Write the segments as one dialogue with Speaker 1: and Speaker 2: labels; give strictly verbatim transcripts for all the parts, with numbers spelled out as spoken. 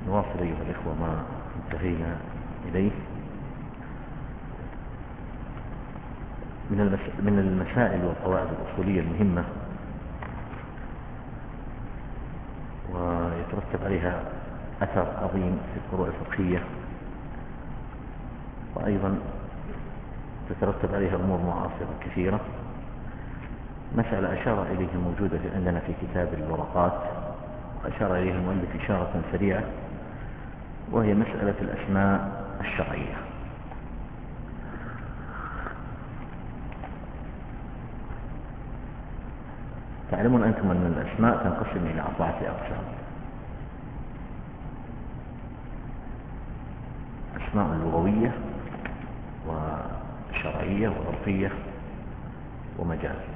Speaker 1: نواصل أيها الإخوة ما انتهينا إليه من من المسائل والقواعد الأصولية المهمة، ويترتب عليها أثر عظيم في الفروع الفقهية، وأيضا تترتب عليها أمور معاصرة كثيرة. مسألة أشار إليها موجودة عندنا في كتاب الورقات، وأشار إليها المؤلف إشارة سريعة، وهي مسألة الأسماء الشرعية. تعلمون أنتم أن الأسماء تنقسم إلى أربعة أقسام: أسماء لغوية وشرعية وعرفية ومجازية.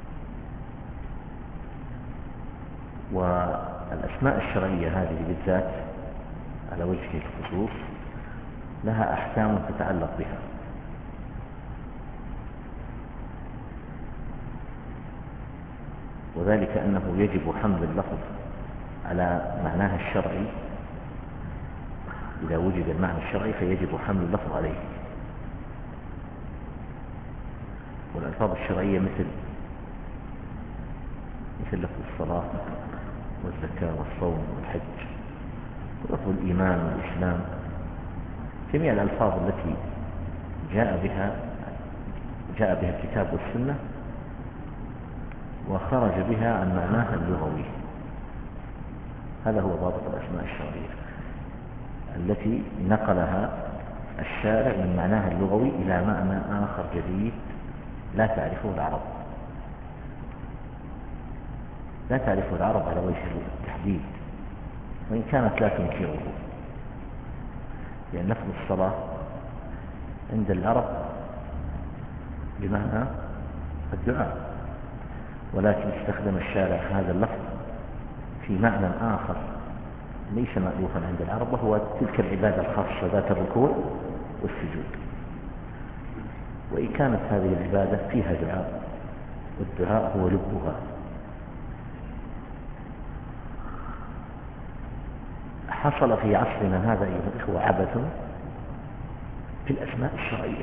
Speaker 1: والأسماء الشرعية هذه بالذات على وجه الخصوص لها أحكام تتعلق بها، وذلك أنه يجب حمل اللفظ على معناها الشرعي. إذا وجد المعنى الشرعي فيجب حمل اللفظ عليه. والألفاظ الشرعية مثل مثل لفظ الصلاة والزكاة والصوم والحج ولفظ الإيمان والإسلام، جميع الألفاظ التي جاء بها جاء بها الكتاب والسنة وخرج بها عن معناها اللغوي. هذا هو ضابط الأسماء الشرعية التي نقلها الشارع من معناها اللغوي إلى معنى آخر جديد لا تعرفه العرب لا تعرفه العرب على وجه التحديد، وإن كانت لا تنكره، لأن لفظ الصلاة عند العرب بمعنى الدعاء، ولكن استخدم الشارع هذا اللفظ في معنى آخر ليس مألوفا عند العرب، وهو تلك العبادة الخاصة ذات الركوع والسجود. وإن كانت هذه العبادة فيها دعاء، والدعاء هو لبها. حصل في عصرنا هذا أيها الإخوة عبث في الأسماء الشرعية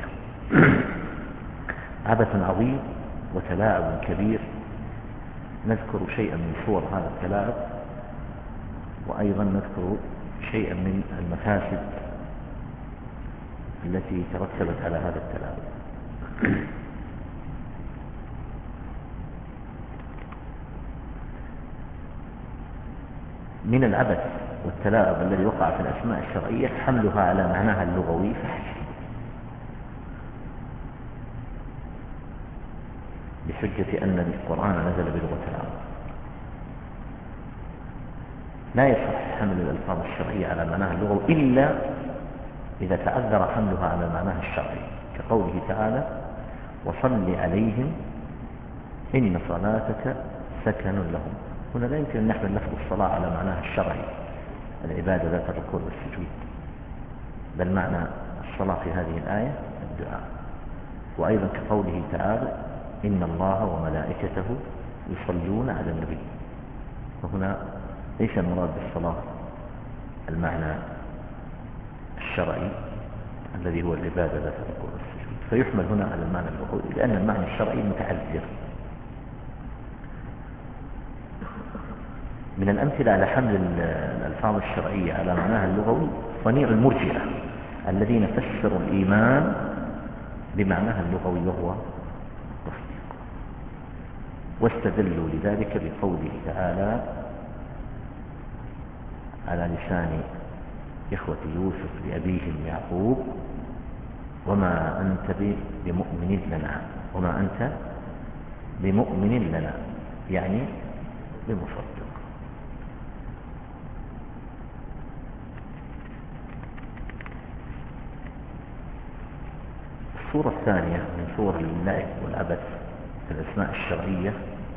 Speaker 1: عبث عظيم وتلاعب كبير. نذكر شيئا من صور هذا التلاعب، وأيضا نذكر شيئا من المفاسد التي ترتبت على هذا التلاعب. من العبث والتلاعب الذي وقع في الأسماء الشرعية حملها على معناها اللغوي فحسب، بحجة أن القرآن نزل بلغة العرب. لا يصح حمل الألفاظ الشرعية على معناها اللغوي إلا إذا تعذر حملها على معناها الشرعي، كقوله تعالى: وصل عليهم إن صلاتك سكن لهم. هنا لا يمكن أن نحمل لفظ الصلاة على معناها الشرعي العبادة ذات الركوع والسجود، بل معنى الصلاة في هذه الآية الدعاء. وأيضا كقوله تعالى: إن الله وملائكته يصلون على النبي. وهنا ليس المراد بالصلاة المعنى الشرعي الذي هو العبادة ذات الركوع والسجود، فيحمل هنا على المعنى اللغوي، لأن المعنى الشرعي متعذر. من الأمثلة على حمل الألفاظ الشرعية على معناها اللغوي صنيع المرجئة الذين فسروا الإيمان بمعناها اللغوي وهو التصديق، واستدلوا لذلك بقوله تعالى على لسان إخوة يوسف لأبيهم يعقوب: وما أنت بمؤمن لنا وما أنت بمؤمن لنا، يعني بمصدق. الصورة الثانية من صور اللعب والعبث في الأسماء الشرعية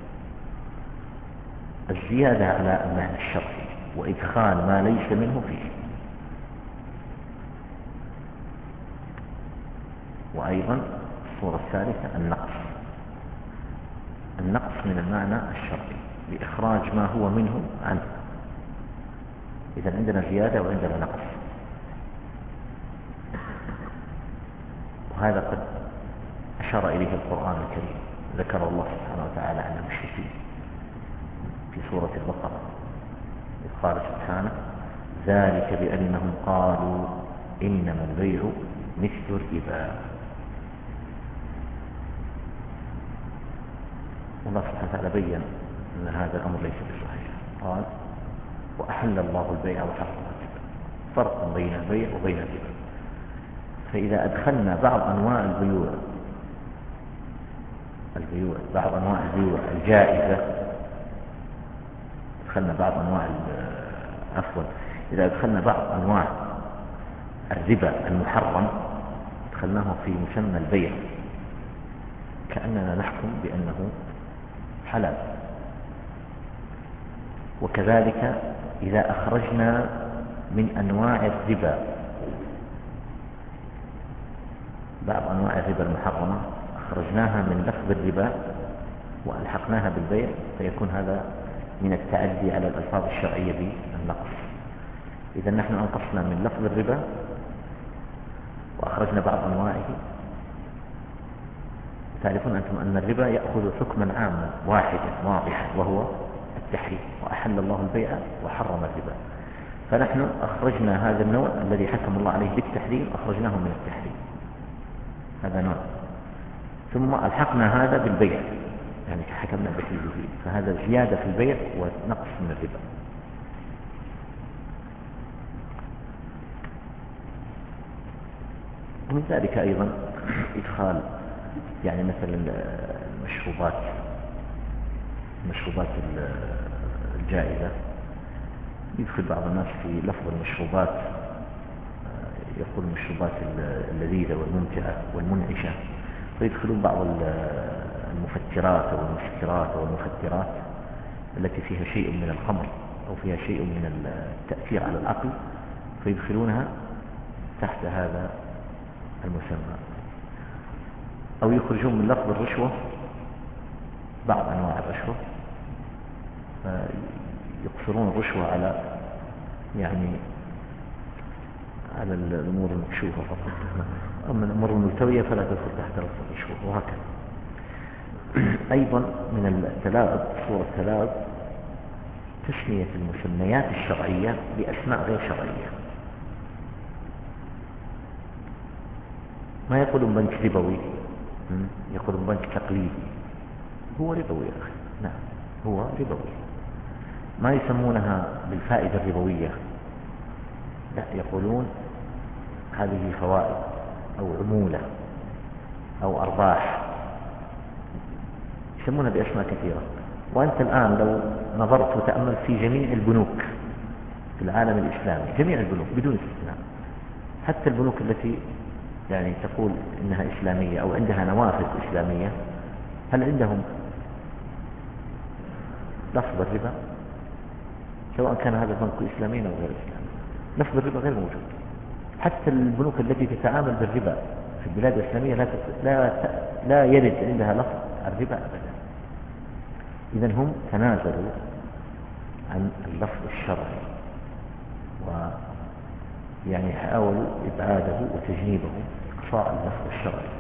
Speaker 1: الزيادة على المعنى الشرعي وإدخال ما ليس منه فيه. وأيضا الصورة الثالثة النقص النقص من المعنى الشرعي بإخراج ما هو منه عنه، إذن عندنا زيادة وعندنا نقص، وهذا قد أشار إليه القرآن الكريم. ذكر الله سبحانه وتعالى عن المشركين في سورة البقرة إذ قال سبحانه: ذلك بأنهم قالوا إنما البيع مثل الربا. والله سبحانه وتعالى بين أن هذا الأمر ليس بصحيح، قال: وأحل الله البيع وحرم الربا. فرق بين البيع وبين الربا. فإذا أدخلنا بعض أنواع البيوع البيوع بعض أنواع البيوع الجائزة، أدخلنا بعض أنواع عفوا إذا أدخلنا بعض أنواع الربا المحرم أدخلناه في مسمى البيع، كأننا نحكم بأنه حلال. وكذلك إذا أخرجنا من أنواع الربا بعض أنواع الربا المحرمة، أخرجناها من لفظ الربا وألحقناها بالبيع، فيكون هذا من التعدي على الألفاظ الشرعية بالنقص. إذا نحن أنقصنا من لفظ الربا وأخرجنا بعض أنواعه. تعرفون أنتم أن الربا يأخذ حكما عاما واحدا واضحا وهو التحريم، وأحل الله البيع وحرم الربا. فنحن أخرجنا هذا النوع الذي حكم الله عليه بالتحريم، أخرجناه من التحريم، هذا نوع، ثم ألحقنا هذا بالبيع، يعني حكمنا بحله فيه، فهذا زيادة في البيع ونقص من الربا. ومن ذلك أيضا إدخال يعني مثلا المشروبات المشروبات الجائزة، يدخل بعض الناس في لفظ المشروبات، يقول المشروبات اللذيذة والممتعة والمنعشة، فيدخلون بعض المفترات أو المسكرات أو المخدرات التي فيها شيء من الخمر أو فيها شيء من التأثير على العقل، فيدخلونها تحت هذا المسمى. أو يخرجون من لفظ الرشوة بعض أنواع الرشوة، يقصرون الرشوة على يعني على الأمور المكشوفة فقط، أما الأمور الملتوية فلا تدخل تحت لفظ الرشوة، وهكذا. أيضا من التلاعب صورة التلاعب تسمية المسميات الشرعية بأسماء غير شرعية. ما يقولون بنك ربوي، يقولون بنك تقليدي. هو ربوي يا أخي، نعم هو ربوي. ما يسمونها بالفائدة الربوية، لا، يقولون هذه فوائد أو عمولة أو أرباح، يسمونها بأسماء كثيرة. وأنت الآن لو نظرت وتأملت في جميع البنوك في العالم الإسلامي، جميع البنوك بدون استثناء، حتى البنوك التي يعني تقول إنها إسلامية أو عندها نوافذ إسلامية، هل عندهم لفظ الربا؟ سواء كان هذا البنك إسلامي أو غير إسلامي، لفظ الربا غير موجود. حتى البنوك التي تتعامل بالربا في البلاد الإسلامية لا لا لا يرد عندها لفظ الربا أبدا. إذن هم تنازلوا عن اللفظ الشرعي، ويعني حاولوا إبعاده وتجنيبه، إقصاء اللفظ الشرعي.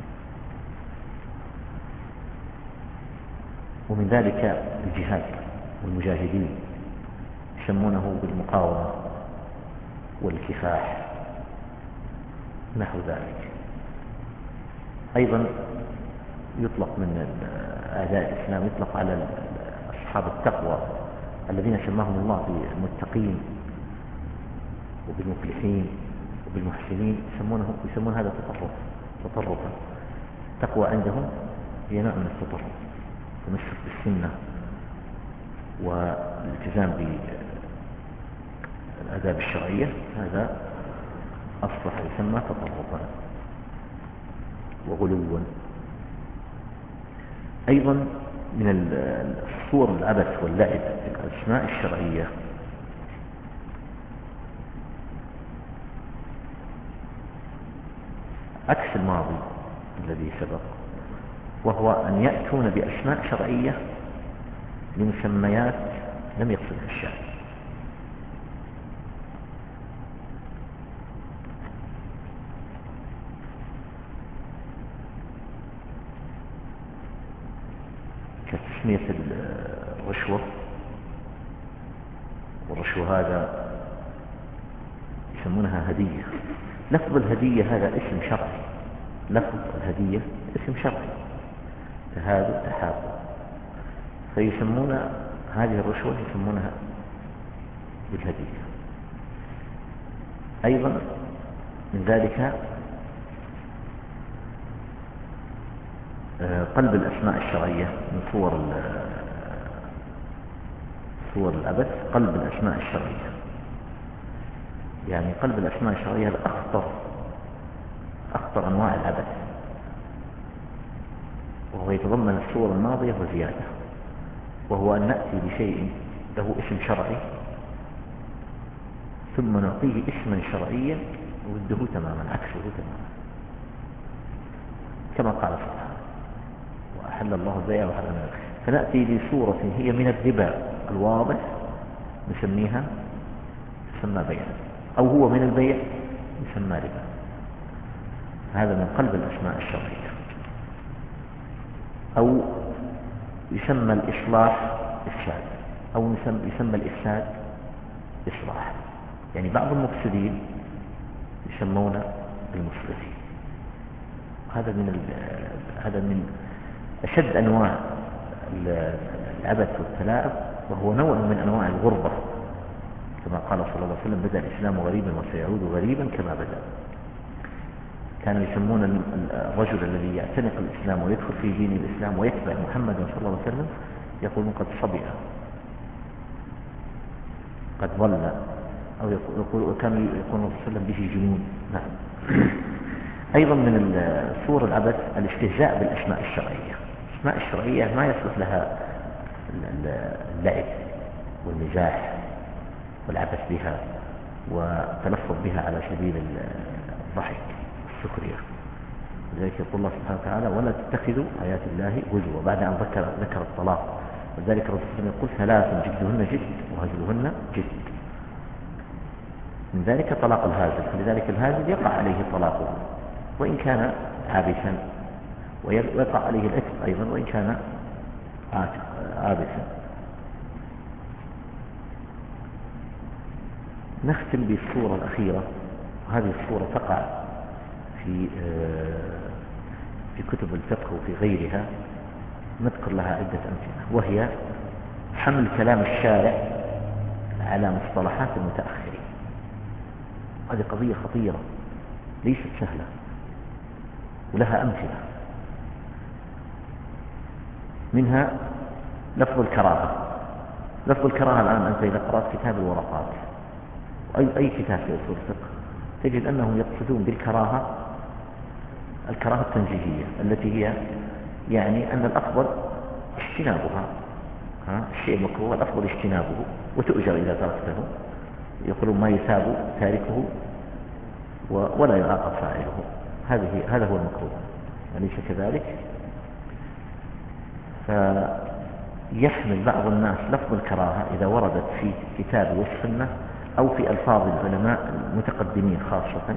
Speaker 1: ومن ذلك الجهاد والمجاهدين يسمونه بالمقاومة والكفاح نحو ذلك. أيضا يطلق من أعداء الإسلام، يطلق على أصحاب التقوى الذين سماهم الله بالمتقين وبالمفلحين وبالمحسنين، يسمونه يسمون هذا تطرف تطرفا. التقوى عندهم هي نوع من التطرف، تمسك بالسنة والالتزام بالآداب الشرعية، هذا أصبح يسمى تطرفا وغلوا. أيضا من الصور العبث واللعب في الأسماء الشرعية عكس الماضي الذي سبق، وهو أن يأتون بأسماء شرعية لمسميات لم يقصدها الشارع. كتسمية الرشوة، والرشوة هذا يسمونها هدية. لفظ الهدية هذا اسم شرعي، لفظ الهدية اسم شرعي، تهادوا تحابوا، فيسمون هذه الرشوة يسمونها بالهدية. أيضا من ذلك قلب الأسماء الشرعية من صور صور العبث، قلب الأسماء الشرعية. يعني قلب الأسماء الشرعية هذا أخطر أخطر أنواع العبث، وهو يتضمن الصور الماضية وزيادة، وهو أن نأتي بشيء له اسم شرعي ثم نعطيه اسما شرعيا وده تماما عكسه تماما، كما قال سبحانه وأحل الله البيع وحرم الربا. فنأتي بصورة هي من الربا الواضح نسميها تسمى بيع، أو هو من البيع يسمى ربا. هذا من قلب الأسماء الشرعية. أو يسمى الإصلاح إفساد، أو يسمى الإفساد إصلاح. يعني بعض المفسدين يسمون المصلحين. هذا من هذا من أشد أنواع العبث والتلاعب، وهو نوع من أنواع الغربة، كما قال صلى الله عليه وسلم: بدأ الإسلام غريبا وسيعود غريبا كما بدأ. كانوا يسمون الرجل الذي يعتنق الإسلام ويدخل في دين الإسلام ويتبع محمد صلى الله عليه وسلم يقولون قد صبئ، قد ضل، أو يقول كانوا يقولون صلى الله عليه وسلم به جنون. نعم. أيضا من صور العبث الاستهزاء بالأسماء الشرعية. الأسماء الشرعية ما يصلح لها اللعب والمزاح والعبث بها والتلفظ بها على سبيل الضحك والسخرية. لذلك يقول الله سبحانه وتعالى: ولا تتخذوا آيات الله هزوا، بعد أن ذكر ذكر الطلاق. وذلك الرسول صلى الله عليه وسلم يقول: ثلاث جدهن جد وهزلهن جد. من ذلك طلاق الهازل، فلذلك الهازل يقع عليه طلاقه وإن كان عابثا، ويقع عليه العتق أيضا وإن كان عابثا. نختم بالصورة الأخيرة، وهذه الصورة تقع في في كتب الفقه وفي غيرها، نذكر لها عدة أمثلة، وهي حمل كلام الشارع على مصطلحات المتأخرين. هذه قضية خطيرة ليست سهلة ولها أمثلة. منها لفظ الكراهة. لفظ الكراهة الآن أنت إذا قرأت كتاب الورقات أي أي كتاب في أصول الفقه تجد أنهم يقصدون بالكراهة الكراهة التنزيهية، التي هي يعني أن الأفضل اجتنابها. ها؟ الشيء المكروه الأفضل اجتنابه وتؤجر إذا تركته. يقولون: ما يثاب تاركه ولا يعاقب فاعله. هذه هذا هو المكروه، أليس كذلك؟ فيحمل بعض الناس لفظ الكراهة إذا وردت في كتاب والسنة أو في ألفاظ العلماء المتقدمين خاصة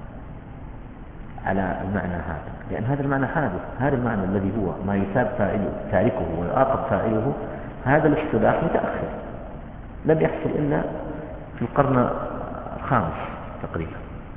Speaker 1: على المعنى هذا، لأن هذا المعنى حادث. هذا المعنى الذي هو ما يثاب فاعله تاركه ويعاقب فاعله، هذا الاصطلاح متأخر، لم يحصل إلا في القرن الخامس تقريبا.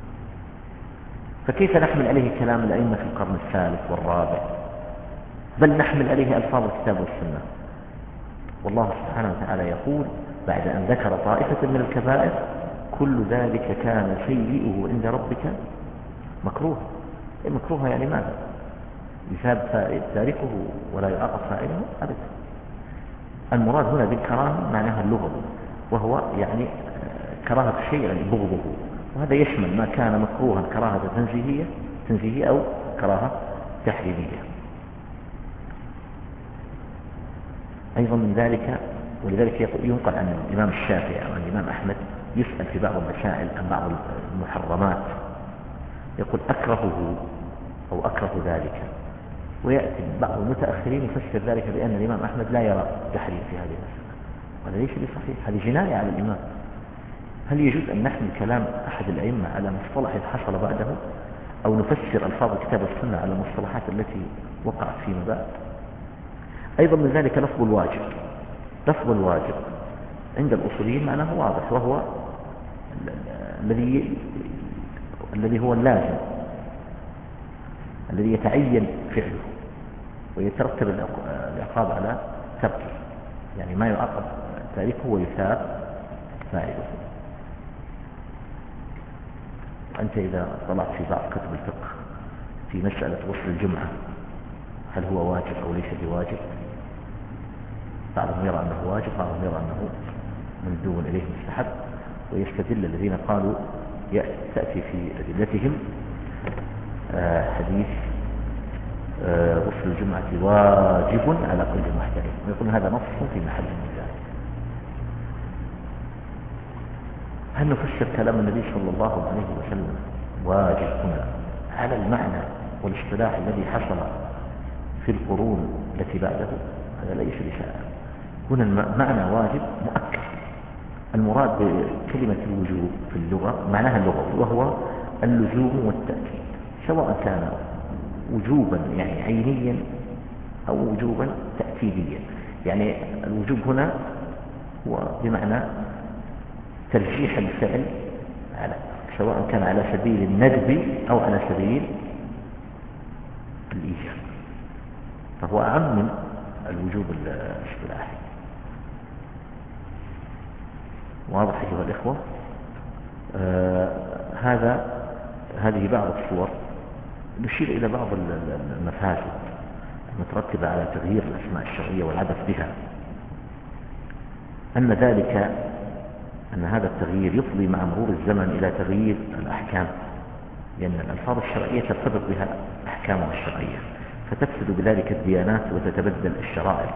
Speaker 1: فكيف نحمل عليه كلام الأئمة في القرن الثالث والرابع، بل نحمل عليه ألفاظ الكتاب والسنة؟ والله سبحانه وتعالى يقول بعد أن ذكر طائفة من الكبائر: كل ذلك كان سيئه عند ربك مكروه. المكروه يعني ماذا؟ يثاب تاركه ولا يعاقب فاعله؟ أبدا. المراد هنا بالكراهة معناها اللغوي، وهو يعني كراهة الشيء يعني بغضه، وهذا يشمل ما كان مكروها كراهة تنزيهية تنزيهية أو كراهة تحريمية. أيضا من ذلك، ولذلك ينقل عن الإمام الشافعي أو عن الإمام أحمد يسأل في بعض المسائل عن بعض المحرمات يقول: أكرهه أو أكره ذلك، ويأتي بعض المتأخرين يفسر ذلك بأن الإمام أحمد لا يرى تحريم في هذه المسألة، وهذا ليس بصحيح، هذه جناية على الإمام. هل يجوز أن نحمل كلام أحد الأئمة على مصطلح حصل بعده، أو نفسر ألفاظ الكتاب والسنة على المصطلحات التي وقعت فيما بعد؟ أيضا من ذلك لفظ الواجب. لفظ الواجب عند الأصوليين معناه واضح، وهو الذي الذي هو اللازم، الذي يتعين فعله ويترتب العقاب على تركه، يعني ما يعاقب تاركه ويثاب فاعله. أنت إذا طلعت في بعض كتب الفقه في مسألة غسل الجمعة هل هو واجب أو ليس بواجب، بعضهم يرى أنه واجب، بعضهم يرى أنه مندوب إليه مستحب، ويستدل الذين قالوا تأتي في أدلتهم آه حديث آه غسل الجمعة واجب على كل محترم، ويقول هذا نص في محل النزاع. هل نفسر كلام النبي صلى الله عليه وسلم واجب هنا على المعنى والاصطلاح الذي حصل في القرون التي بعده؟ هذا ليس بسائل. هنا المعنى واجب مؤكد. المراد بكلمة الوجوب في اللغة معناها اللغوي، وهو اللزوم والتأكيد، سواء كان وجوبا يعني عينيا أو وجوبا تأكيديا. يعني الوجوب هنا هو بمعنى ترجيح الفعل على سواء كان على سبيل الندب أو على سبيل الإيجاب، فهو أعم من الوجوب الاصطلاحي. واضح أيها الإخوة؟ آه هذا هذه بعض الصور. نشير إلى بعض المفاسد المترتبة على تغيير الأسماء الشرعية والعبث بها، أن ذلك أن هذا التغيير يفضي مع مرور الزمن إلى تغيير الأحكام، لأن الألفاظ الشرعية ترتبط بها أحكامها الشرعية، فتفسد بذلك الديانات وتتبدل الشرائع.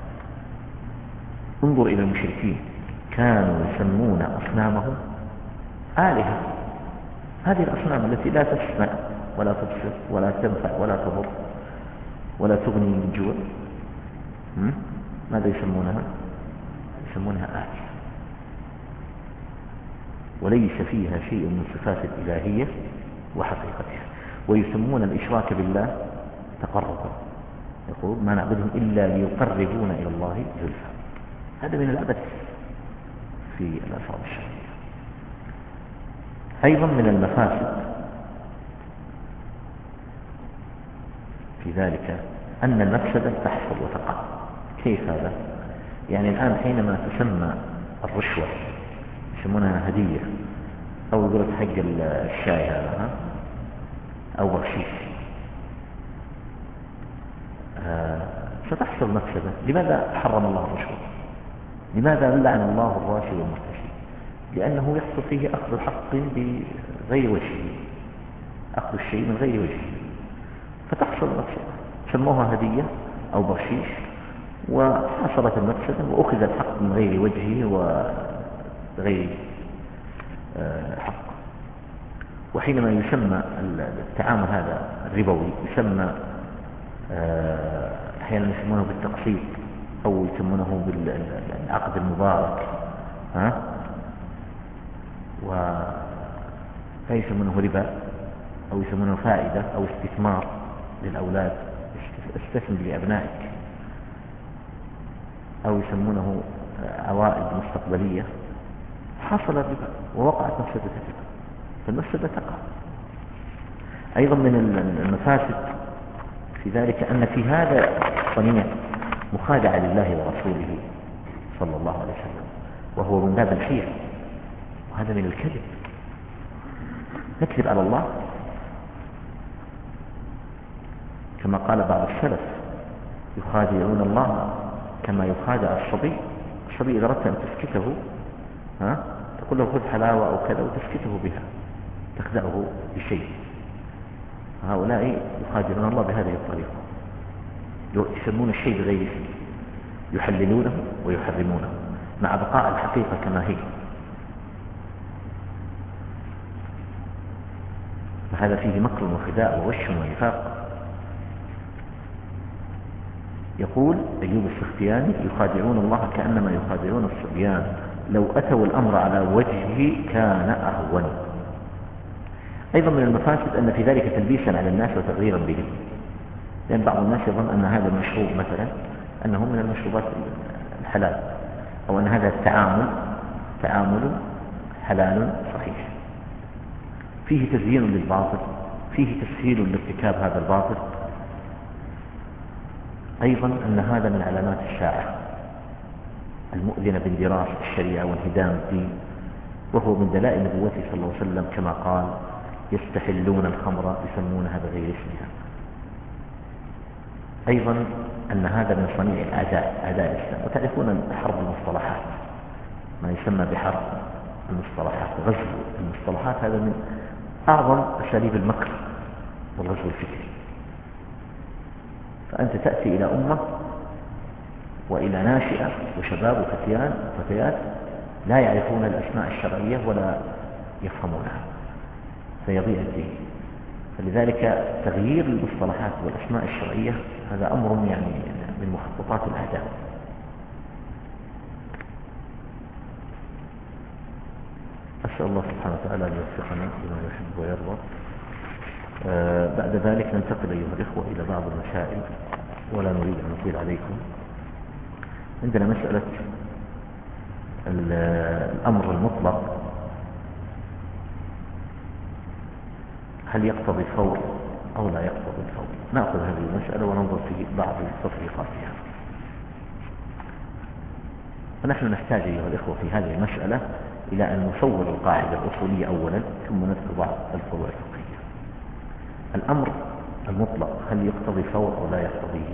Speaker 1: انظر إلى المشركين، كانوا يسمون أصنامهم آلهة. هذه الأصنام التي لا تسمع ولا تبصر ولا تنفع ولا تضر ولا تغني من جوع، ماذا يسمونها؟ يسمونها آلهة، وليس فيها شيء من صفات الإلهية وحقيقتها، ويسمون الإشراك بالله تقربا، يقول ما نعبدهم إلا ليقربون إلى الله زلفى. هذا من العبث في الألفاظ الشرعية. أيضا من المفاسد في ذلك أن المفسدة تحصل وتقع. كيف هذا؟ يعني الآن حينما تسمى الرشوة يسمونها هدية، أو يقول لك حق الشاي هذا أو بخشيش، آه ستحصل مفسدة. لماذا حرم الله الرشوة؟ لماذا لعن الله الراشي والمرتشي؟ لأنه يحصل فيه أخذ حق بغير وجهه، أخذ الشيء من غير وجهه، فتحصل مفسدة. سموها هدية أو بخشيش وحصلت المفسدة وأخذ الحق من غير وجهه وغير حق. وحينما يسمى التعامل هذا الربوي يسمى أحيانا يسمونه بالتقسيط أو يسمونه بالعقد المبارك، ها؟ ولا يسمونه ربا أو يسمونه فائدة أو استثمار للأولاد، استثمر لأبنائك، أو يسمونه عوائد مستقبلية. حصل الربا ووقعت مفسدة الربا، فالمفسدة تقع. أيضا من المفاسد في ذلك أن في هذا الصنيع مخادعة لله ورسوله صلى الله عليه وسلم، وهو من باب الحيل، وهذا من الكذب. نكذب على الله كما قال بعض السلف يخادعون الله كما يخادع الصبي. الصبي إذا أردت أن تسكته ها تقول له خذ حلاوة أو كذا وتسكته بها، تخدعه بشيء. هؤلاء يخادعون الله بهذه الطريقة، يسمون الشيء بغير اسمه، يحللونه ويحرمونه مع بقاء الحقيقة كما هي. فهذا فيه مكر وخداع وغش ونفاق. يقول أيوب السختياني يخادعون الله كأنما يخادعون الصبيان، لو أتوا الأمر على وجهه كان أهون. أيضا من المفاسد أن في ذلك تلبيسا على الناس وتغييرا بهم، لأن بعض الناس يظن أن هذا المشروع مثلا أنه من المشروبات الحلال، أو أن هذا التعامل تعامل حلال صحيح، فيه تزيين للباطل، فيه تسهيل لارتكاب هذا الباطل. أيضا أن هذا من علامات الساعة المؤذنة باندراس الشريعة وانهدام الدين، وهو من دلائل نبوته صلى الله عليه وسلم كما قال: يستحلون الخمر يسمونها بغير اسمها. أيضا أن هذا من صنيع الأعداء، أعداء الإسلام. وتعرفون حرب المصطلحات، ما يسمى بحرب المصطلحات، غزو المصطلحات، هذا من أعظم أساليب المكر والغزو الفكري. فأنت تأتي إلى أمة وإلى ناشئة وشباب وفتيان وفتيات لا يعرفون الأسماء الشرعية ولا يفهمونها، فيضيع الدين. فلذلك تغيير المصطلحات والأسماء الشرعية هذا أمر يعني من مخططات الأعداء. أسأل الله سبحانه وتعالى أن يوفقنا لما يحب ويرضى. آه بعد ذلك ننتقل أيها الإخوة إلى بعض المسائل، ولا نريد أن نطيل عليكم. عندنا مسألة الأمر المطلق، هل يقتضي الفور أو لا يقتضي الفور؟ نأخذ هذه المسألة وننظر في بعض التطبيقات فيها. فنحن نحتاج أيها الإخوة في هذه المسألة إلى أن نصور القاعدة الأصولية أولا، ثم نذكر بعض الفروع الفقهية. الأمر المطلق هل يقتضي الفور أو لا يقتضيه؟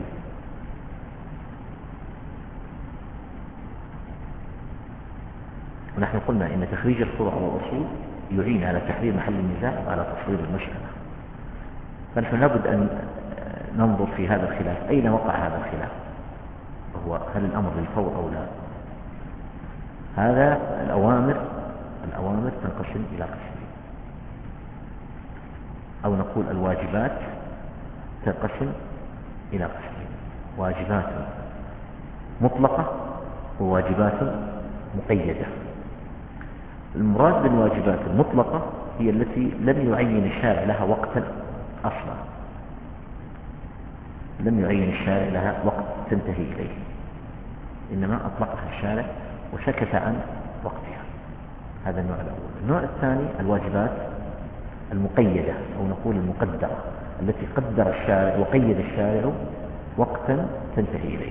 Speaker 1: ونحن قلنا إن تخريج الفروع والأصول يعين على تحرير محل النزاع وعلى تصوير المسألة. فنحن لابد أن ننظر في هذا الخلاف، أين وقع هذا الخلاف، وهو هل الأمر للفور أو لا. هذا الأوامر الأوامر تنقسم إلى قسمين، أو نقول الواجبات تنقسم إلى قسمين: واجبات مطلقة وواجبات مقيدة. المراد بالواجبات المطلقة هي التي لم يعين الشارع لها وقتا أصلا، لم يعين الشارع لها وقت تنتهي إليه، إنما أطلقها الشارع وسكت عن وقتها. هذا النوع الأول. النوع الثاني الواجبات المقيدة، أو نقول المقدرة، التي قدر الشارع وقيد الشارع وقتا تنتهي إليه،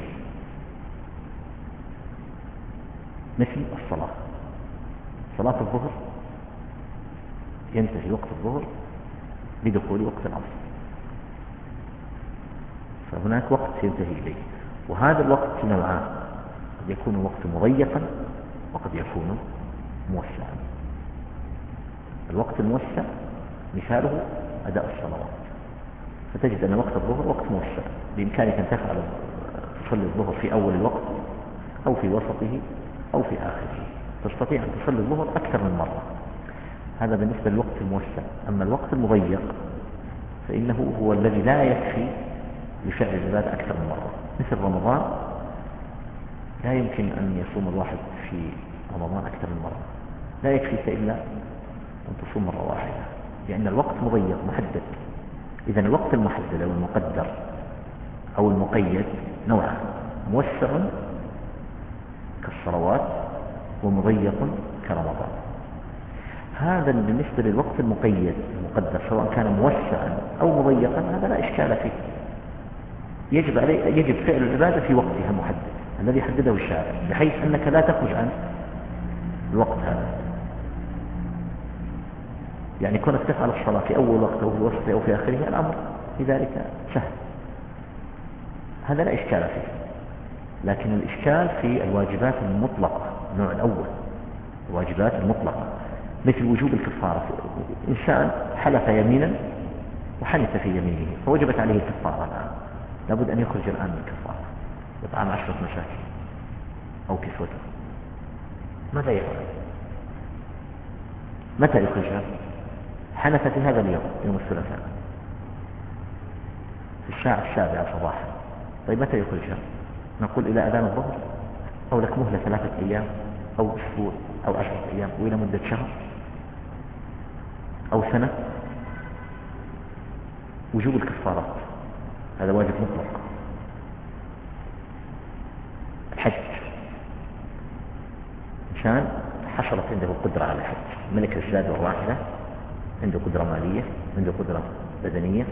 Speaker 1: مثل الصلاة. صلاة الظهر ينتهي وقت الظهر بدخول وقت العصر، فهناك وقت ينتهي إليه، وهذا الوقت نوعان: قد يكون وقت مضيقا وقد يكون موسعا. الوقت الموسع مثاله أداء الصلوات، فتجد أن وقت الظهر وقت موسع، بإمكانك أن تفعل تصلي الظهر في أول الوقت أو في وسطه أو في آخره، تستطيع أن تصلي الظهر أكثر من مرة. هذا بالنسبة للوقت الموسع. أما الوقت المضيق فإنه هو الذي لا يكفي لفعل العبادة أكثر من مرة. مثل رمضان، لا يمكن أن يصوم الواحد في رمضان أكثر من مرة، لا يكفيك إلا أن تصوم مرة واحدة، لأن الوقت مضيق محدد. إذا الوقت المحدد أو المقدر أو المقيد نوعان: موسع كالصلوات ومضيق كرمضان. هذا بالنسبة للوقت المقيد المقدر، سواء كان موسعا أو مضيقا، هذا لا إشكال فيه. يجب عليه يجب فعل العبادة في وقتها المحدد الذي حدده الشارع، بحيث أنك لا تخرج عن الوقت هذا. يعني كونك تفعل الصلاة في أول وقت أو في الوسط أو في آخره، الأمر في ذلك سهل، هذا لا إشكال فيه. لكن الإشكال في الواجبات المطلقة، النوع الأول، الواجبات المطلقة، مثل وجوب الكفارة. إنسان حلف يمينا وحنث في يمينه فوجبت عليه الكفارة الآن، لابد أن يخرج الآن من الكفارة، يطعم عشرة مساكين أو كسوته. ماذا يفعل؟ متى يخرجها؟ حنث في هذا اليوم، يوم الثلاثاء، في الساعة السابعة صباحا. طيب متى يخرجها؟ نقول إلى أذان الظهر، أو لك مهلة ثلاثة أيام أو أسبوع أو عشرة أيام وإلى مدة شهر أو سنة. وجوب الكفارات هذا واجب مطلق. إنسان حصلت عنده قدرة على الحج، ملك الزاد والراحلة، عنده قدرة مالية، عنده قدرة بدنية،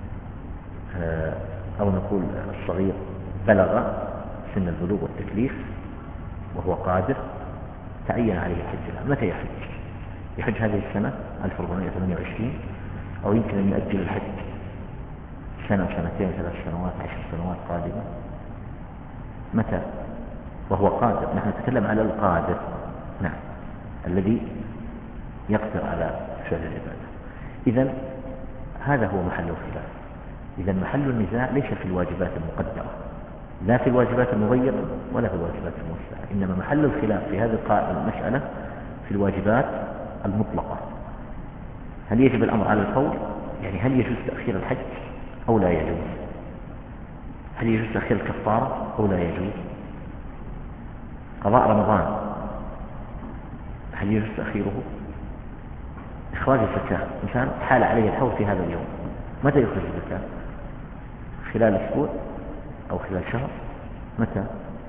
Speaker 1: أو نقول الصغير بلغ سن البلوغ والتكليف وهو قادر، تعين عليه الحج الآن. متى يحج؟ يحج هذه السنة ألف وأربعمائة وثمانية وعشرين، أو يمكن أن يؤجل الحج سنة سنتين ثلاث سنوات عشر سنوات قادمة. متى؟ وهو قادر. نحن نتكلم على القادر، نعم، الذي يقدر على فعل العبادة. إذن هذا هو محل الخلاف. إذن محل النزاع ليس في الواجبات المقدرة، لا في الواجبات المضيقة ولا في الواجبات الموسعة، إنما محل الخلاف في هذه المسألة في الواجبات المطلقة. هل يجب الأمر على الفور؟ يعني هل يجوز تأخير الحج أو لا يجوز؟ هل يجوز تأخير الكفارة أو لا يجوز؟ قضاء رمضان هل يجوز تأخيره؟ إخراج الزكاة، إنسان حال عليه الحول في هذا اليوم، متى يخرج الزكاة؟ خلال أسبوع أو خلال شهر؟ متى؟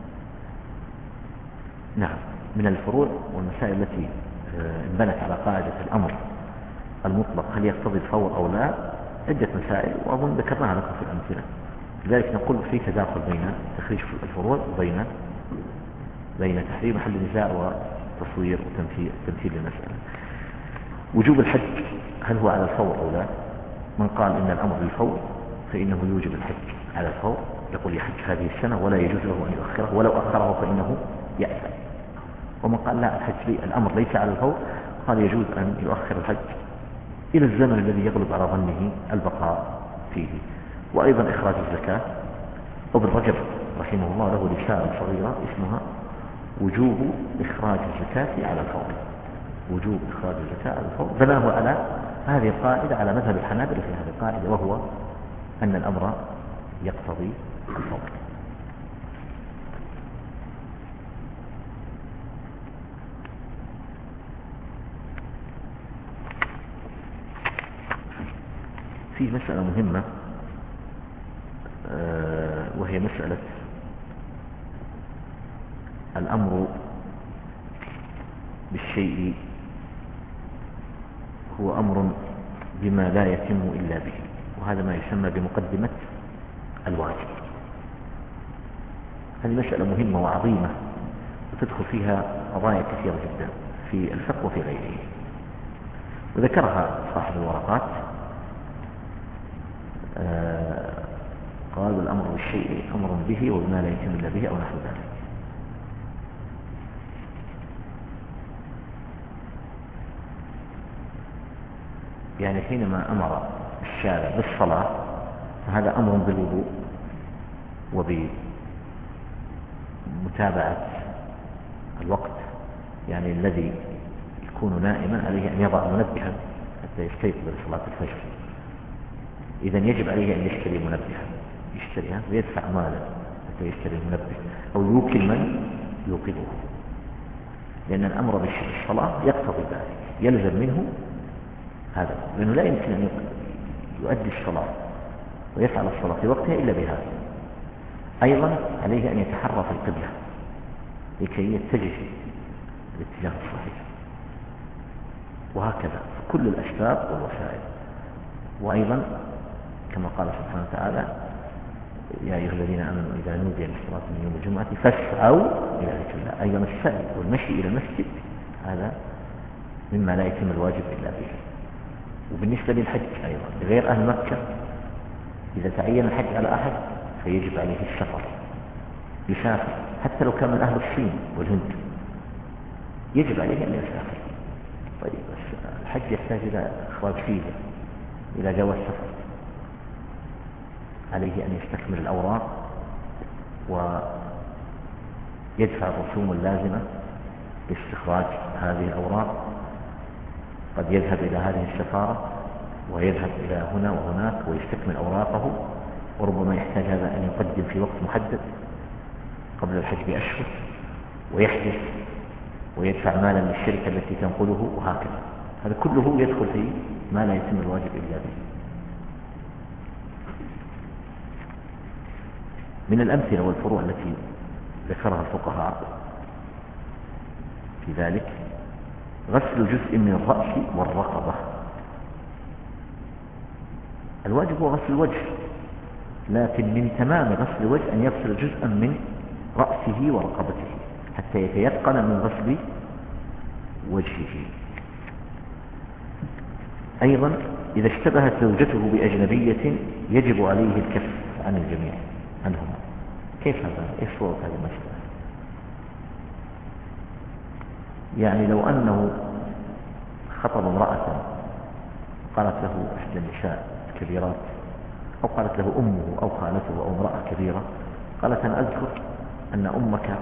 Speaker 1: نعم. من الفروع والمسائل التي انبنت على قاعدة الأمر المطلق هل يقتضي الفور أو لا عدة مسائل، وأظن ذكرناها لكم في الأمثلة. لذلك نقول في تداخل بين تخريج الفروع وبين بين تحريم محل النزاع وتصوير وتمثيل للمسألة. وجوب الحج هل هو على الفور أو لا؟ من قال إن الأمر للفور فإنه يوجب الحج على الفور، يقول يحج هذه السنة ولا يجوز له أن يؤخره، ولو أخره فإنه يأثم. ومن قال لا، الحج لي الأمر ليس على الفور، قال يجوز أن يؤخر الحج إلى الزمن الذي يغلب على ظنه البقاء فيه. وأيضا إخراج الزكاة. ابن رجب رحمه الله له رسالة صغيرة اسمها وجوب إخراج الزكاة على الفور، وجوب إخراج الزكاة على الفور، بناه على هذه القاعدة، على مذهب الحنابلة في هذه القاعدة، وهو أن الأمر يقتضي الفور. في مسألة مهمة وهي مسألة الأمر بالشيء هو أمر بما لا يتم إلا به، وهذا ما يسمى بمقدمة الواجب. هذه مسألة مهمة وعظيمة وتدخل فيها قضايا كثيرة جدا في الفقه وفي غيره، وذكرها صاحب الورقات. آه قال الأمر بالشيء أمر به وبما لا يتم إلا به أو نحو ذلك. يعني حينما أمر الشارع بالصلاة فهذا أمر بالوضوء وبمتابعة الوقت، يعني الذي يكون نائما عليه أن يضع منبها حتى يستيقظ لصلاة الفجر. إذن يجب عليه أن يشتري منبها، يشتريها ويدفع مالا حتى يشتري المنبه، أو يوكل من يوقظه، لأن الأمر بالصلاة يقتضي ذلك، يلزم منه هذا، لأنه لا يمكن أن يؤدي الصلاة ويفعل الصلاة في وقتها إلا بهذا. أيضا عليه أن يتحرى في القبلة لكي يتجه الاتجاه الصحيح، وهكذا في كل الأسباب والوسائل. وأيضا كما قال سبحانه وتعالى يا أيها الذين آمنوا إذا نودي للصلاة من يوم الجمعة فاسعوا إلى ذكر الله. أيضا السعي والمشي إلى المسجد هذا مما لا يتم الواجب إلا به. وبالنسبة للحج أيضا غير أهل مكة، إذا تعين الحج على أحد فيجب عليه السفر، يسافر حتى لو كان من أهل الصين والهند، يجب عليه أن يسافر. طيب بس الحج يحتاج إلى إخراج فيزا، إلى جواز سفر، عليه أن يستكمل الأوراق ويدفع الرسوم اللازمة لاستخراج هذه الأوراق. قد يذهب إلى هذه السفارة ويذهب إلى هنا وهناك ويستكمل أوراقه، وربما يحتاج هذا أن يقدم في وقت محدد قبل الحج بأشهر، ويحجز ويدفع مالا للشركة التي تنقله، وهكذا. هذا كله يدخل في ما لا يتم الواجب إلا به. من الأمثلة والفروع التي ذكرها الفقهاء في ذلك غسل جزء من الرأس والرقبة. الواجب هو غسل الوجه، لكن من تمام غسل الوجه أن يغسل جزءا من رأسه ورقبته حتى يتيقن من غسل وجهه. أيضا إذا اشتبهت زوجته بأجنبية يجب عليه الكف عن الجميع عنهما. كيف هذا؟ إيش صورة هذه المسألة؟ يعني لو أنه خطب امرأة قالت له إحدى النساء الكبيرات، أو قالت له أمه أو خالته أو امرأة كبيرة، قالت أنا أذكر أن أمك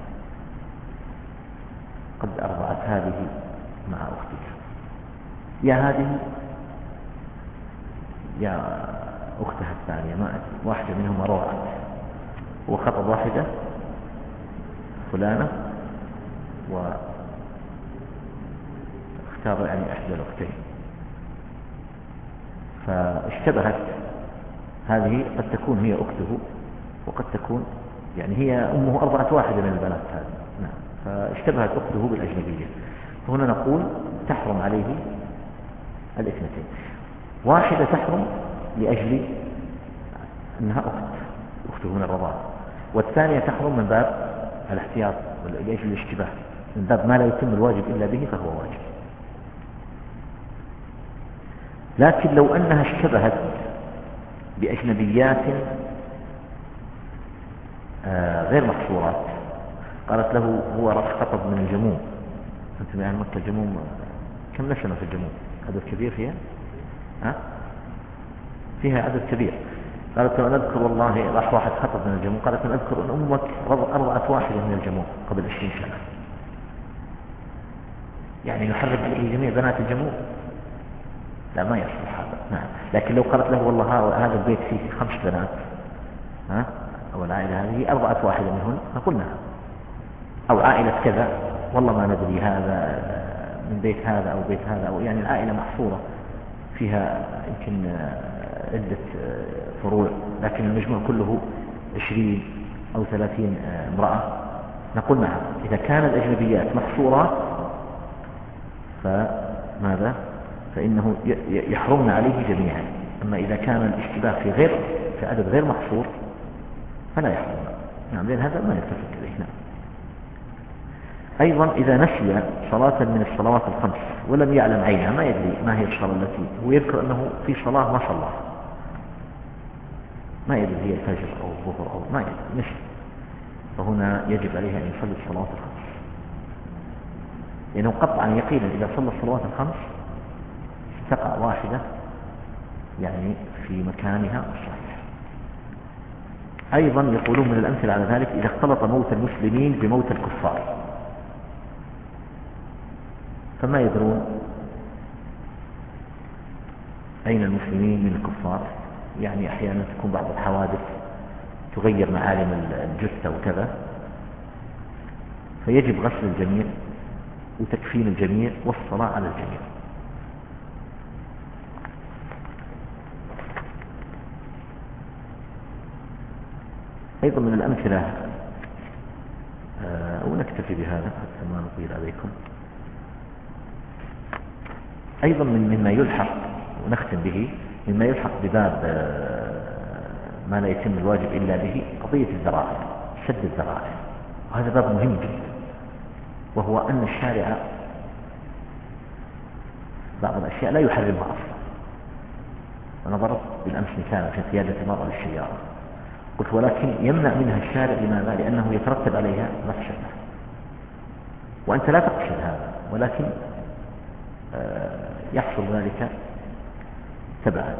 Speaker 1: قد أرضعت هذه مع أختك، يا هذه يا أختها الثانية، ما واحدة منهما رضعت، وخطب واحدة فلانة واختار يعني إحدى الأختين، فاشتبهت هذه قد تكون هي أخته وقد تكون يعني هي أمه أرضعت واحدة من البنات هذه، نعم، فاشتبهت أخته بالأجنبية، فهنا نقول تحرم عليه الاثنتين. واحدة تحرم لأجل أنها أخت أخته من الرضاعة، والثانية تحرم من باب الاحتياط لأجل الاشتباه، من باب ما لا يتم الواجب إلا به فهو واجب. لكن لو أنها اشتبهت بأجنبيات غير محصورات، قالت له هو خطب من الجموم، أنتم يعني مكة الجموم كم نسمة في الجموم؟ عدد كبير فيها؟ ها؟ فيها عدد كبير. قالت له أنا أذكر والله راح واحد خطب من الجموم، قالت أنا أذكر أن أمك أرضعت واحدة من الجموم قبل عشرين سنة، يعني يحرم عليه جميع بنات الجموم؟ لا، ما يصلح هذا. نعم، لكن لو قالت له والله هذا البيت فيه خمس بنات، ها؟ أو العائلة هذه أرضعت واحدة منهن، نقول نعم، أو عائلة كذا والله ما ندري هذا من بيت هذا أو بيت هذا، أو يعني العائلة محصورة فيها يمكن عدة فروع لكن المجموع كله عشرين أو ثلاثين امرأة، نقول نعم، إذا كان الأجنبيات محصورات فماذا؟ فإنه يحرمن عليه جميعا. أما إذا كان الاشتباه في غير في عدد غير محصور فلا يحرم، نعم، لأن هذا ما يلتفت إليه. نعم. أيضا إذا نسي صلاة من الصلوات الخمس ولم يعلم عينها، ما يدري ما هي الصلاة التي هو يذكر أنه في صلاة ما صلى، ما يدري هي الفجر أو الظهر أو ما يدري نسي، فهنا يجب عليه أن يصلي الصلوات الخمس، لأنه يعني قطعا يقينا إذا صلى الصلوات الخمس تقع واحدة يعني في مكانها الصحيح. أيضا يقولون من الأمثلة على ذلك إذا اختلط موت المسلمين بموت الكفار، فما يدرون أين المسلمين من الكفار، يعني أحيانا تكون بعض الحوادث تغير معالم الجثة وكذا، فيجب غسل الجميع وتكفين الجميع والصلاة على الجميع. أيضا من الأمثلة آه ونكتفي بهذا حتى ما نطيل عليكم. أيضا من مما يلحق ونختم به مما يلحق بباب آه ما لا يتم الواجب إلا به قضية الذرائع، سد الذرائع، وهذا باب مهم جدا، وهو أن الشارع بعض الأشياء لا يحرمها أصلا. أنا ضربت بالأمس مثالا في قيادة المرأة للسيارة، قلت ولكن يمنع منها الشارع، لماذا؟ لأنه يترتب عليها مفسدة، وأنت لا تقصد هذا، ولكن يحصل ذلك تبعا.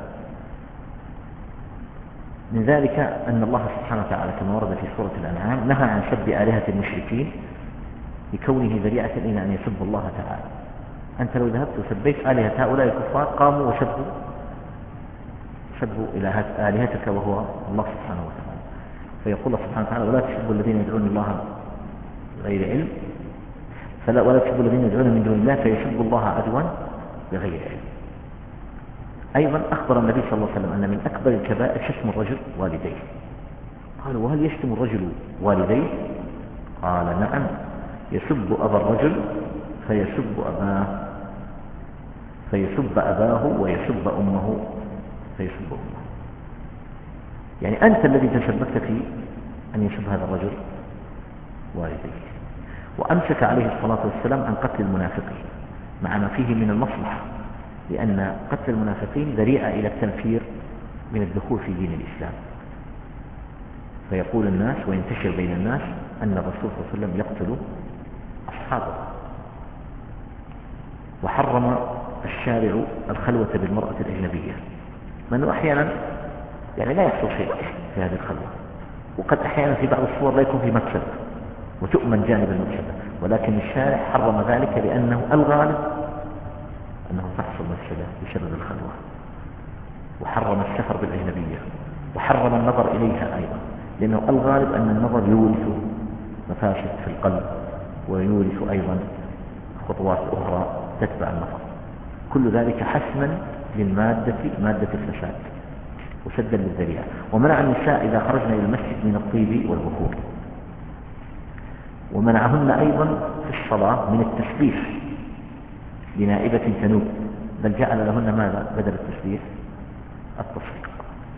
Speaker 1: من ذلك أن الله سبحانه وتعالى كما ورد في سورة الأنعام نهى عن سب آلهة المشركين لكونه ذريعة إلى أن يسبوا الله تعالى. أنت لو ذهبت وسبيت آلهة هؤلاء الكفار قاموا وسبوا سبوا آلهتك وهو الله سبحانه وتعالى، فيقول الله سبحانه وتعالى ولا تسبوا الذين يدعون الله غير علم فلا ولا تسبوا الذين يدعون من دون الله فيسبوا الله عدوا بغير علم. أيضا أخبر النبي صلى الله عليه وسلم أن من أكبر الكبائر شتم الرجل والديه. قالوا وهل يشتم الرجل والديه؟ قال نعم، يسب أبا الرجل فيسب أباه فيسب أباه ويسب أمه فيسب أمه. يعني أنت الذي تسببت في أن يسب هذا الرجل والديك. وأمسك عليه الصلاة والسلام عن قتل المنافقين مع ما فيه من المصلحة، لأن قتل المنافقين ذريعة إلى التنفير من الدخول في دين الإسلام، فيقول الناس وينتشر بين الناس أن الرسول صلى الله عليه وسلم يقتل أصحابه. وحرم الشارع الخلوة بالمرأة الأجنبية، لأنه أحيانا يعني لا يحصل شيء في هذه الخلوة، وقد أحيانا في بعض الصور لا يكون في مفسدة وتؤمن جانب المفسدة، ولكن الشارع حرم ذلك لأنه الغالب أنه تحصل مفسدة بسبب الخلوة. وحرم السفر بالأجنبية، وحرم النظر إليها أيضا، لأنه الغالب أن النظر يورث مفاسد في القلب ويورث أيضا خطوات أخرى تتبع النظر. كل ذلك حسما للمادة مادة الفساد وسدا للذريعة. ومنع النساء إذا خرجن إلى المسجد من الطيب والبخور، ومنعهن أيضا في الصلاة من التسبيح لنائبة تنوب، بل جعل لهن ماذا بدل التسبيح؟ التصفيق.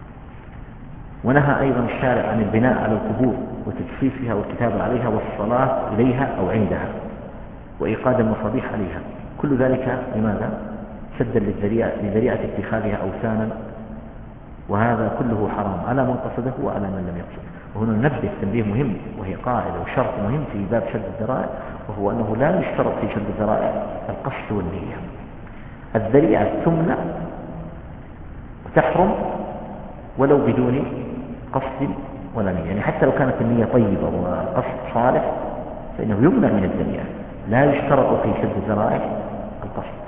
Speaker 1: ونهى أيضا الشارع عن البناء على القبور وتجسيسها والكتابة عليها والصلاة إليها أو عندها وإيقاد المصابيح عليها. كل ذلك لماذا؟ سدا للذريعة لذريعة اتخاذها أوثانا، وهذا كله حرام على من قصده وعلى من لم يقصده. وهنا ننبه تنبيه مهم، وهي قاعدة وشرط مهم في باب سد الذرائع، وهو أنه لا يشترط في سد الذرائع القصد والنية. الذريعة تمنع وتحرم ولو بدون قصد ولا نية، يعني حتى لو كانت النية طيبة والقصد صالح فإنه يمنع من الذريعة. لا يشترط في سد الذرائع القصد.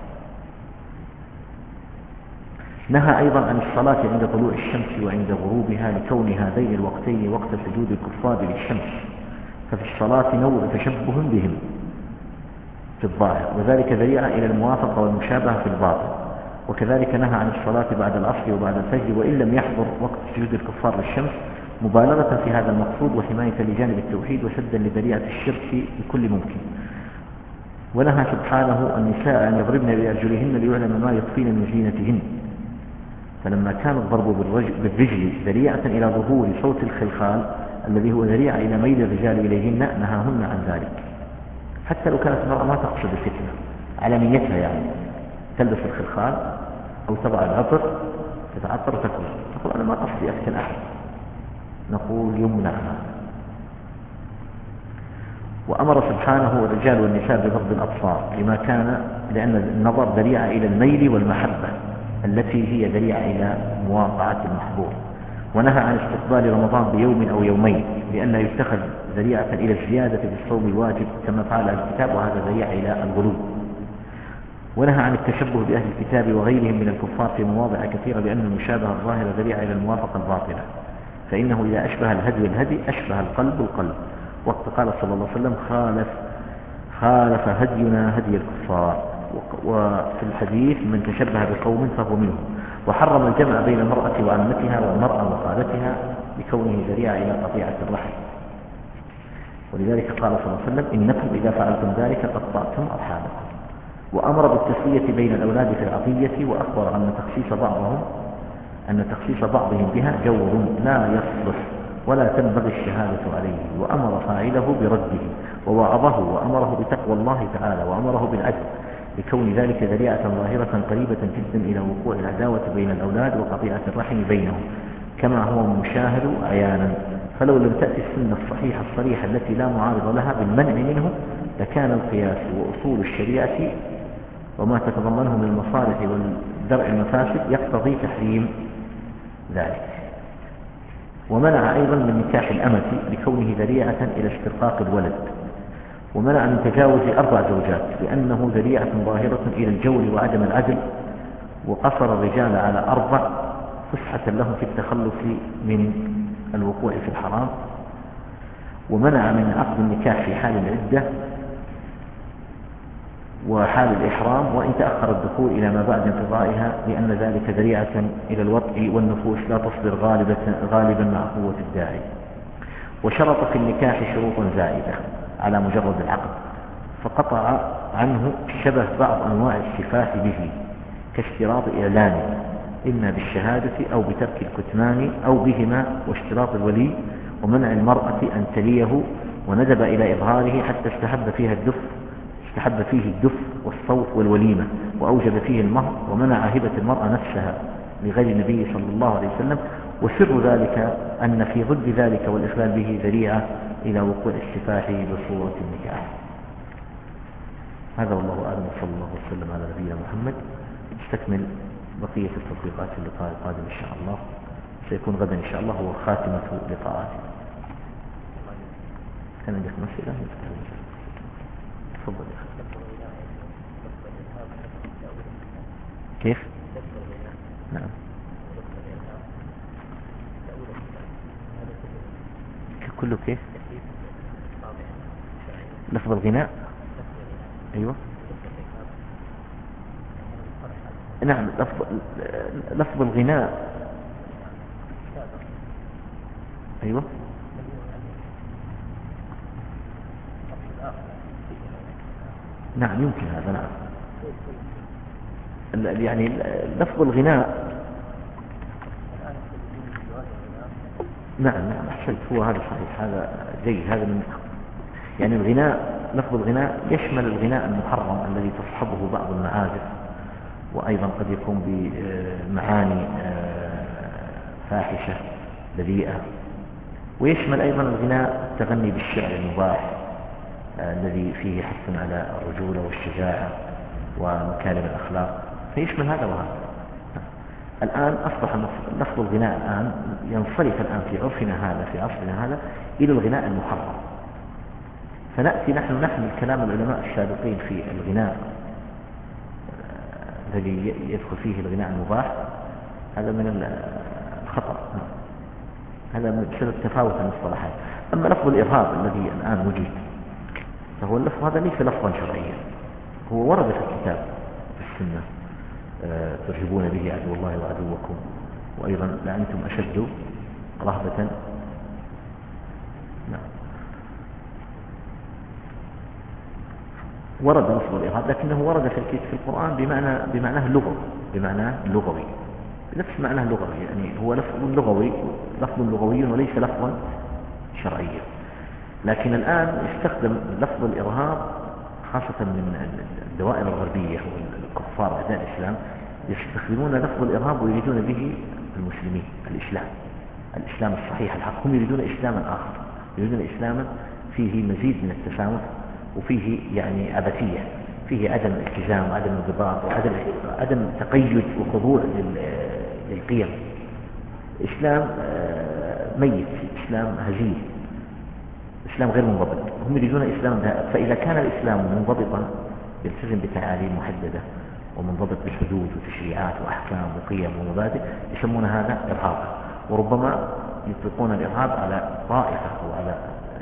Speaker 1: نهى أيضا عن الصلاة عند طلوع الشمس وعند غروبها لكون هذين الوقتين وقت سجود الكفار للشمس، ففي الصلاة نوع تشبه بهم في الظاهر، وذلك ذريعة إلى الموافقة والمشابهة في الباطن. وكذلك نهى عن الصلاة بعد العصر وبعد الفجر وإن لم يحضر وقت سجود الكفار للشمس، مبالغة في هذا المقصود وحماية لجانب التوحيد وسدا لذريعة الشرك بكل ممكن. ونهى سبحانه النساء أن يضربن بأرجلهن ليعلم ما يطفين من زينتهن، فلما كان الضرب بالرجل ذريعة إلى ظهور صوت الخلخال الذي هو ذريعة إلى ميل الرجال إليهن نهاهن عن ذلك، حتى لو كانت المرأة ما تقصد الفتنة على نيتها، يعني تلبس الخلخال أو تضع العطر تتعطر وتخرج تقول أنا ما قصدي أفتن أحد، نقول يمنعها. وأمر سبحانه الرجال والنساء بغض الأبصار لما كان لأن النظر ذريعة إلى الميل والمحبة التي هي ذريعة إلى مواقعة المحظور. ونهى عن استقبال رمضان بيوم أو يومين لأنه يتخذ ذريعة إلى الزيادة في الصوم الواجب كما فعل الكتاب، وهذا ذريعة إلى الغلو. ونهى عن التشبه بأهل الكتاب وغيرهم من الكفار في مواضع كثيرة، لأن المشابهة الظاهرة ذريعة إلى الموافقة الباطنة، فإنه إذا أشبه الهدي الهدي أشبه القلب القلب. وقت قال صلى الله عليه وسلم خالف, خالف هدينا هدي الكفار، وفي الحديث من تشبه بقوم فهو منهم. وحرم الجمع بين المرأة وعمتها والمرأة وخالتها لكونه ذريعة إلى قطيعة الرحم، ولذلك قال صلى الله عليه وسلم إنكم إذا فعلتم ذلك قطعتم أرحامكم. وأمر بالتسوية بين الأولاد في العطية، وأخبر أن تخصيص بعضهم أن تخصيص بعضهم بها جور لا يصلح ولا تنبغي الشهادة عليه، وأمر فاعله برده ووعظه وأمره بتقوى الله تعالى وأمره بالعدل، لكون ذلك ذريعة ظاهرة قريبة جدا إلى وقوع العداوة بين الأولاد وقطيعة الرحم بينهم كما هو مشاهد عيانا. فلو لم تأتي السنة الصحيحة الصريحة التي لا معارض لها بالمنع منه لكان القياس وأصول الشريعة وما تتضمنه من المصالح والدرء المفاسد يقتضي تحريم ذلك. ومنع أيضا من نكاح الأمة لكونه ذريعة إلى استرقاق الولد. ومنع من تجاوز أربع زوجات لأنه ذريعة ظاهرة إلى الجور وعدم العدل، وقصر الرجال على أربع فسحة لهم في التخلص من الوقوع في الحرام. ومنع من عقد النكاح في حال العدة وحال الإحرام وإن تأخر الدخول إلى ما بعد انقضائها، لأن ذلك ذريعة إلى الوطء والنفوس لا تصبر غالبا مع قوة الداعي. وشرط في النكاح شروطا زائدة على مجرد العقد، فقطع عنه شبه بعض أنواع الصفات به، كاشتراط إعلانه إما بالشهادة أو بترك الكتمان أو بهما، واشتراط الولي، ومنع المرأة أن تليه، وندب إلى إظهاره حتى استحب فيها الدف استحب فيه الدف والصوت والوليمة، وأوجب فيه المهر، ومنع هبة المرأة نفسها لغير النبي صلى الله عليه وسلم. وسر ذلك أن في ضد ذلك والإخلال به ذريعة إلى وقوع السفاح بصورة النكاح. هذا والله أعلم، وصلى الله وسلم على نبينا محمد. نستكمل بقية التطبيقات في اللقاء القادم إن شاء الله، سيكون غدا إن شاء الله هو خاتمة لقاءاتنا. كان عندك مسألة؟ تفضل. كيف؟ نعم. كله كيف؟ لفظ الغناء. أيوة. نعم. لفظ, لفظ الغناء. أيوة. نعم يمكن هذا. نعم. يعني لفظ الغناء. نعم نعم أحسنت، هو هذا صحيح، هذا جيد. هذا من يعني الغناء، لفظ الغناء يشمل الغناء المحرم الذي تصحبه بعض المعازف، وأيضا قد يكون بمعاني فاحشة بذيئة، ويشمل أيضا الغناء التغني بالشعر المباح الذي فيه حث على الرجولة والشجاعة ومكارم الأخلاق، فيشمل هذا وهذا. الآن أصبح لفظ الغناء الآن ينصرف الآن في عرفنا هذا، في عصرنا هذا، إلى الغناء المحرم. فنأتي نحن نحمل كلام العلماء السابقين في الغناء الذي يدخل فيه الغناء المباح، هذا من الخطأ، هذا بسبب تفاوت المصطلحات. أما لفظ الإرهاب الذي الآن وجد، فهو اللفظ هذا ليس لفظا شرعيا، هو ورد في الكتاب في السنة، أه ترهبون به عدو الله وعدوكم، وأيضا لأنتم أشد رهبة. نعم. ورد لفظ الإرهاب، لكنه ورد في القرآن بمعنى بمعناه اللغوي، بمعناه اللغوي، نفس معناه اللغوي، يعني هو لفظ لغوي، لفظ لغوي وليس لفظا شرعيا. لكن الآن يستخدم لفظ الإرهاب خاصة من الدوائر الغربية والكفار أعداء الإسلام، يستخدمون لفظ الإرهاب ويريدون به المسلمين الإسلام، الإسلام الصحيح الحق. هم يريدون إسلاما آخر، يريدون إسلاما فيه مزيد من التسامح، وفيه يعني عبثية، فيه عدم التزام وعدم انضباط وعدم عدم تقيد وخضوع للقيم. إسلام ميت، إسلام هزيل، إسلام غير منضبط. هم يريدون إسلام، فإذا كان الإسلام منضبطا يلتزم بتعاليم محددة ومنضبط بحدود وتشريعات وأحكام وقيم ومبادئ، يسمون هذا إرهابا. وربما يطلقون الإرهاب على طائفة أو على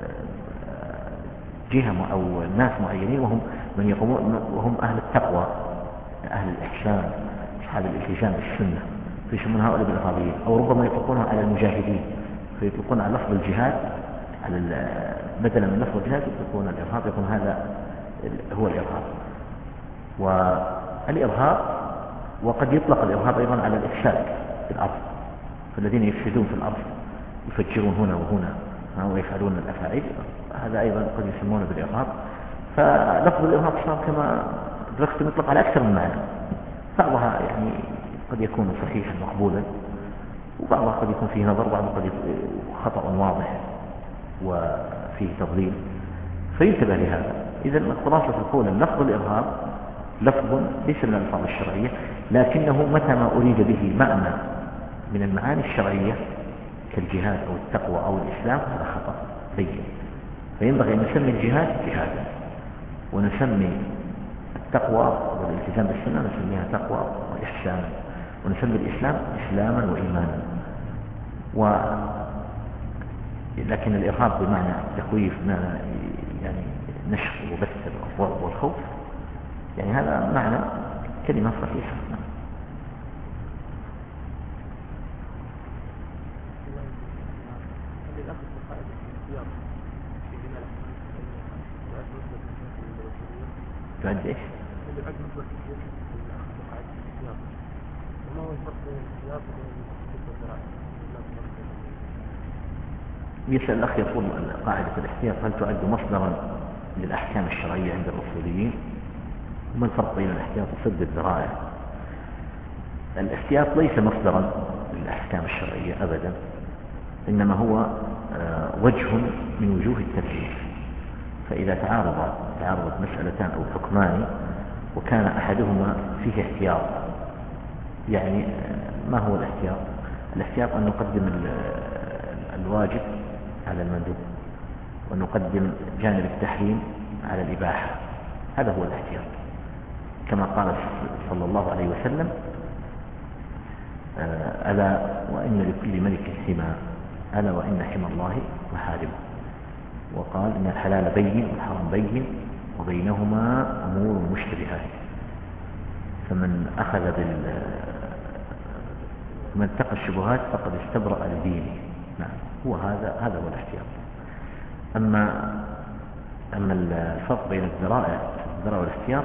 Speaker 1: جهة أو ناس معينين، وهم من يقومون، وهم أهل التقوى، أهل الإحسان، أصحاب الالتزام بالسنة، فيسمون هؤلاء بالإرهابيين. أو ربما يطلقونها على المجاهدين، فيطلقون على لفظ الجهاد، على بدلا من لفظ الجهاد يطلقون الإرهاب، يكون هذا هو الإرهاب. والإرهاب، وقد يطلق الإرهاب أيضا على الإفساد في الأرض، فالذين يفسدون في الأرض يفجرون هنا وهنا ويفعلون الأفاعيل، هذا أيضا قد يسمونه بالإرهاب. فلفظ الإرهاب صار كما درست يطلق على أكثر من معنى، بعضها يعني قد يكون صحيحا مقبولا، وبعضها قد يكون فيه نظر، بعضها قد يكون خطأ واضح وفيه تضليل، فينتبه لهذا. إذا خلاصة القول لفظ الإرهاب لفظ ليس من الألفاظ الشرعية، لكنه متى ما أريد به معنى من المعاني الشرعية كالجهاد أو التقوى أو الإسلام، هذا خطأ بين. فينبغي أن نسمي الجهاد جهادا، ونسمي التقوى والالتزام بالسنة نسميها تقوى وإحسانا، ونسمي الإسلام إسلاما وإيمانا. و... لكن الإرهاب بمعنى تخويف، بمعنى يعني نشر وبث الأفواج والخوف، يعني هذا معنى كلمة صحيحة. تعد إيش؟
Speaker 2: اللي بعد مصلحة الشيخ الاحتياط، وما هو الفرق بين الاحتياط وبين سد الذرائع؟
Speaker 1: يسأل الأخ يقول قاعدة الاحتياط هل تعد مصدرا للأحكام الشرعية عند الأصوليين؟ وما الفرق بين الاحتياط وسد الذرائع؟ الاحتياط ليس مصدرا للأحكام الشرعية أبدا، إنما هو وجه من وجوه التكليف. فإذا تعارض تعارضت مسألتان أو حكمان وكان أحدهما فيه احتياط، يعني ما هو الاحتياط؟ الاحتياط أن نقدم الواجب على المندوب، ونقدم جانب التحريم على الإباحة، هذا هو الاحتياط. كما قال صلى الله عليه وسلم: ألا وإن لكل ملك حمى، ألا وإن حمى الله محارمه. وقال: إن الحلال بين والحرام بين وبينهما أمور مشتبهات، فمن أخذ بال من اتقى الشبهات فقد استبرأ لدينه. نعم، هو هذا هذا هو الاحتياط. أما أما الفرق بين الذرائع الذرائع والاحتياط،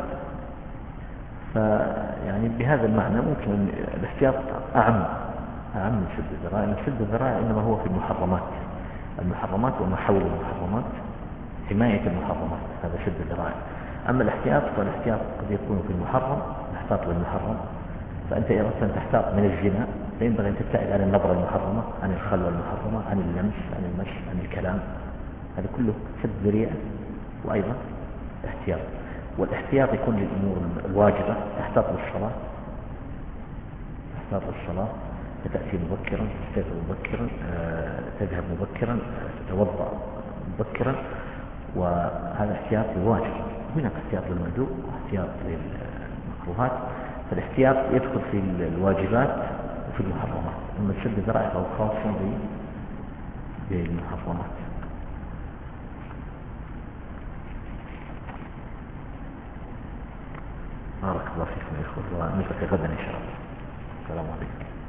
Speaker 1: فيعني بهذا المعنى ممكن الاحتياط أعم أعم من سد الذرائع، لأن سد الذرائع إنما هو في المحرمات المحرمات وما حول المحرمات، حماية المحرمات، هذا سد الذرائع. أما الاحتياط فالاحتياط قد يكون في المحرم، نحتاط للمحرم. فأنت إذا أردت أن تحتاط من الزنا فينبغي أن تبتعد عن النظرة المحرمة، عن الخلوة المحرمة، عن اللمس، عن المس، عن الكلام، هذا كله سد ذريعة وأيضا احتياط. والاحتياط يكون للأمور الواجبة، تحتاط للصلاة تحتاط للصلاة فتأتي مبكرا، تستيقظ مبكرا، تذهب مبكرا، تتوضأ مبكرا، وهذا احتياط للواجب. هناك احتياط للمندوب واحتياط للمكروهات، فالاحتياط يدخل في الواجبات وفي المحرمات. أما سد الذرائع فهو خاص بالمحرمات. بارك الله فيكم يا إخوة، ونلتقي غدا إن شاء الله. السلام عليكم.